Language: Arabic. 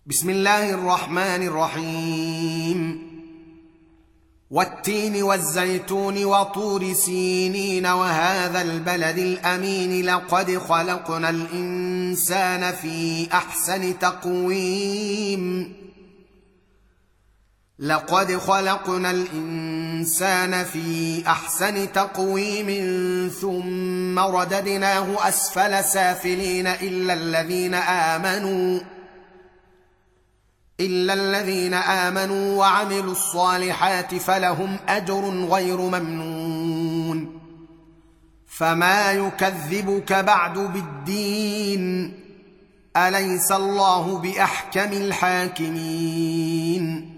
بسم الله الرحمن الرحيم. والتين والزيتون وطور سينين وهذا البلد الأمين لقد خلقنا الإنسان في أحسن تقويم ثم رددناه أسفل سافلين إلا الذين آمنوا وعملوا الصالحات فلهم أجر غير ممنون. فما يكذبك بعد بالدين؟ أليس الله بأحكم الحاكمين؟